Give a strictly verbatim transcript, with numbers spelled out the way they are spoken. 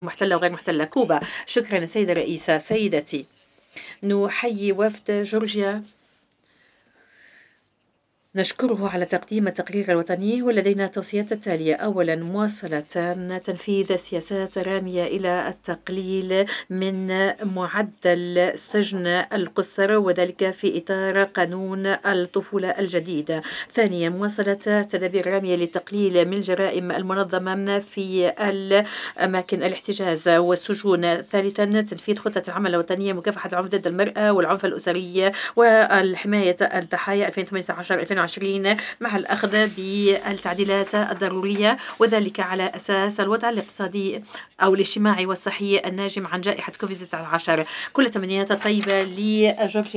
محتلة وغير محتلة كوبا. شكرا سيدة الرئيسة. سيدتي، نحيي وفد جورجيا، نشكره على تقديم التقرير الوطني، ولدينا توصيات التالية. أولا، مواصلة تنفيذ سياسات رامية إلى التقليل من معدل سجن القُصر، وذلك في إطار قانون الطفولة الجديد. ثانيا، مواصلة تدابير رامية للتقليل من الجرائم المنظمة في الأماكن الاحتجاز والسجون. ثالثا، تنفيذ خطة العمل الوطنية مكافحة العنف ضد المرأة والعنف الأسري والحماية الضحايا ألفين وثمانية عشر ألفين وعشرين مع الأخذ بالتعديلات الضرورية، وذلك على أساس الوضع الاقتصادي أو الاجتماعي والصحي الناجم عن جائحة كوفيد تسعة عشر. كل التمنيات الطيبة لجورجيا